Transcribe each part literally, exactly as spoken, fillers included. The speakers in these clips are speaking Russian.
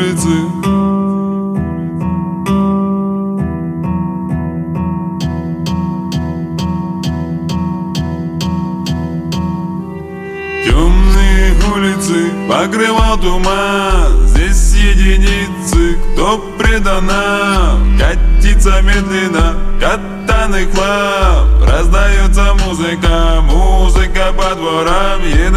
улицы. Темные улицы покрывал туман. Здесь единицы, кто предана. Катится медленно катаный хлам. Раздается музыка, музыка по дворам. Еду,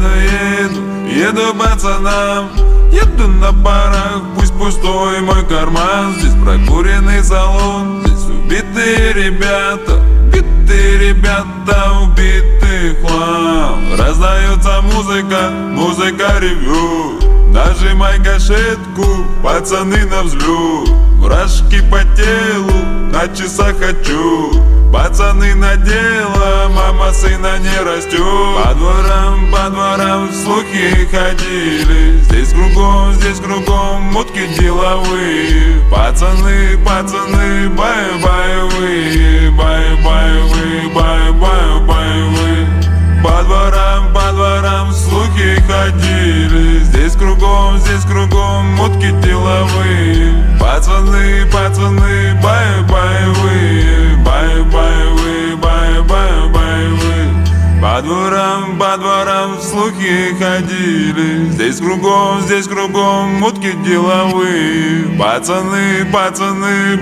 еду, еду, еду пацанам. Еду на парах, пусть пустой мой карман. Здесь прокуренный салон, здесь убитые ребята. Убитые ребята, убитый хлам. Раздается музыка, музыка ревью. Нажимай гашетку, пацаны на взлет. Мурашки по телу, на часах хочу. Пацаны на дело, мама сына не растет. По дворам, по дворам слухи ходили. Здесь кругом, здесь кругом мутки деловые. Пацаны, пацаны, бай-байвые. Бай-байвые, бай-бай-байвые. По дворам, по дворам слухи ходили. Здесь кругом, здесь кругом мутки деловые. Пацаны, пацаны, бай-байвые. Бай-байвые, бай-бай-байвые. По дворам, по дворам слухи ходили. Здесь кругом, здесь кругом мутки деловые. Пацаны, пацаны,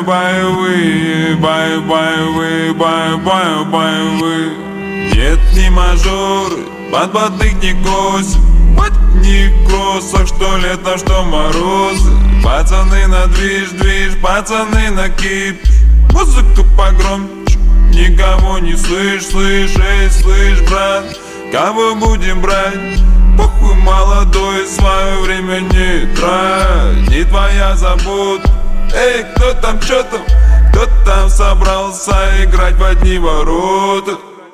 бай-байвые. Бай-байвые, бай-бай-байвые. Нет, не мажоры, подбатых не косят. Мать не кроссах, что лето, что морозы. Пацаны на движ, движ, пацаны на кип. Музыку погромче, никого не слышь, слышь, эй, слышь, брат. Кого будем брать? Похуй молодой, свое время не трать. Не твоя забота. Эй, кто там, чё там? Кто там собрался играть в одни ворота?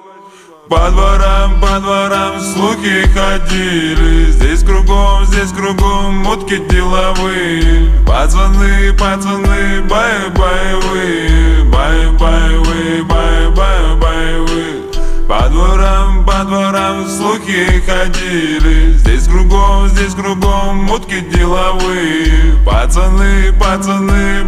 По дворам, по дворам слухи ходили. Здесь кругом, здесь кругом мутки деловые. Пацаны, пацаны, бай-байвые. Бай-байвые, бай-бай-байвые. По дворам, по дворам слухи ходили. Здесь кругом, здесь кругом мутки деловые. Пацаны, пацаны,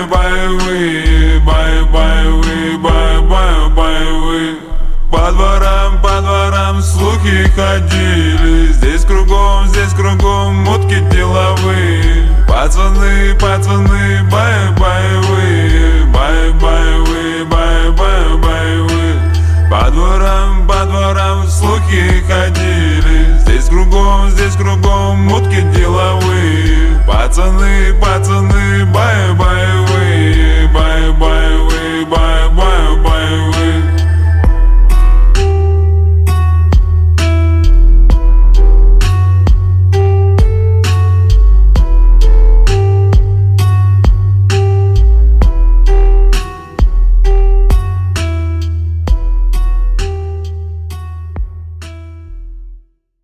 бай-байвые. Бай-байвые, бай-бай-байвые. По дворам, по дворам слухи ходили. Здесь кругом, здесь кругом мутки деловые. Пацаны, пацаны, бай-байвые. Бай-байвые, бай-бай-байвые. По дворам, по дворам слухи ходили. Здесь кругом, здесь кругом мутки деловые. Пацаны, пацаны, бай-байвые.